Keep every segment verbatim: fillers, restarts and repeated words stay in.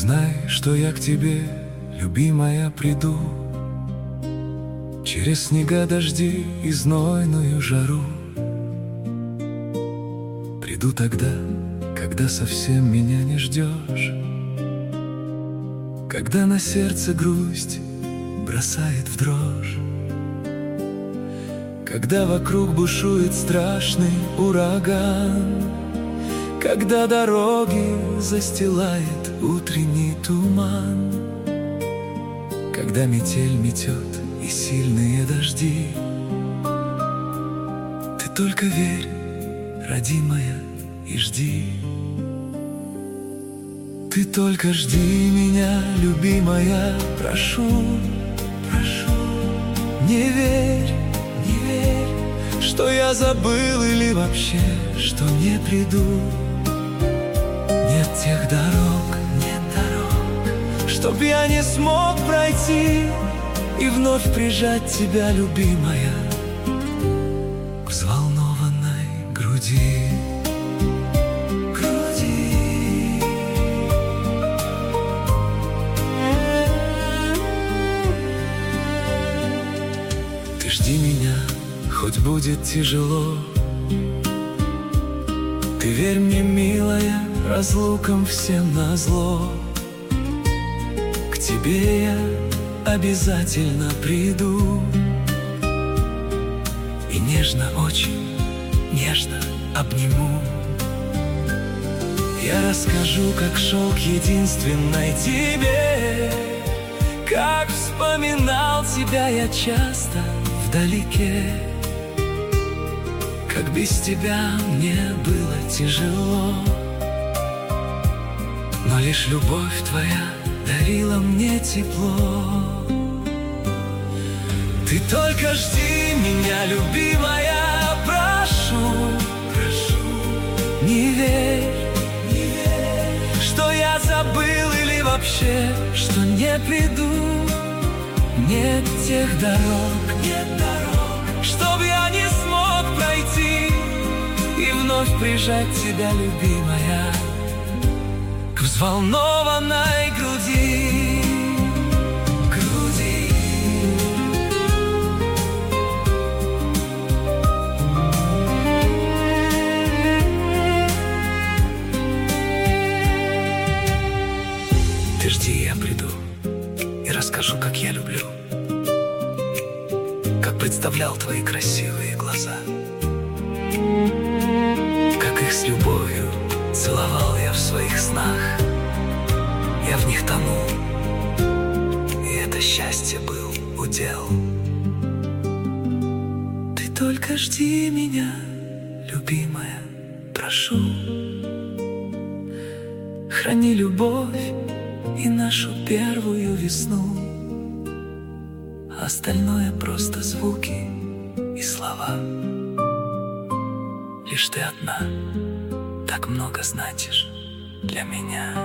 знай, что я к тебе, любимая, приду через снега, дожди и знойную жару. Приду тогда, когда совсем меня не ждешь, когда на сердце грусть бросает в дрожь, когда вокруг бушует страшный ураган, когда дороги застилает утренний туман, когда метель метет и сильные дожди. Ты только верь, родимая, и жди. Ты только жди меня, любимая, прошу, прошу. Не верь, не верь, что я забыл или вообще, что не приду. Нет тех дорог, нет дорог, чтоб я не смог пройти и вновь прижать тебя, любимая, к взволнованной груди. Ты жди меня, хоть будет тяжело. Ты верь мне, милая, разлукам всем назло. К тебе я обязательно приду и нежно, очень нежно обниму. Я расскажу, как шел к единственной тебе, как вспоминал тебя я часто вдалеке, как без тебя мне было тяжело, но лишь любовь твоя дарила мне тепло. Ты только жди меня, любимая, прошу, прошу. Не верь, не верь, что я забыл или вообще, что не приду. Нет тех дорог, нет дорог, чтоб я не смог пройти и вновь прижать тебя, любимая, к взволнованной груди. Груди. Ты жди, я приду и расскажу, как я люблю, как представлял твои красивые глаза, как их с любовью целовал я в своих снах. Я в них тонул, и это счастье был удел. Ты только жди меня, любимая, прошу. Храни любовь и нашу первую весну, а остальное просто звуки и слова. Лишь ты одна так много значишь для меня.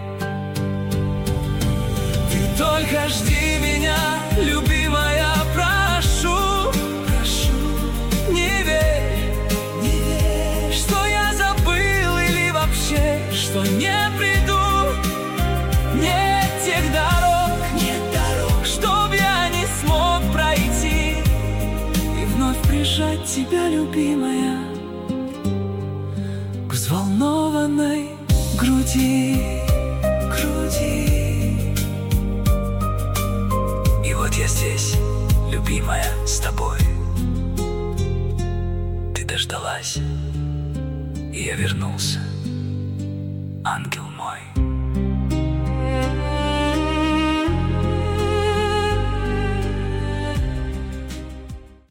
Ты только жди меня, любимая, прошу, прошу. Не верь, не верь, что я забыл или вообще, что не приду. Нет тех дорог, нет дорог, чтоб я не смог пройти и вновь прижать тебя, любимая, к взволнованной груди, груди. И вот я здесь, любимая, с тобой. Ты дождалась, и я вернулся, ангел.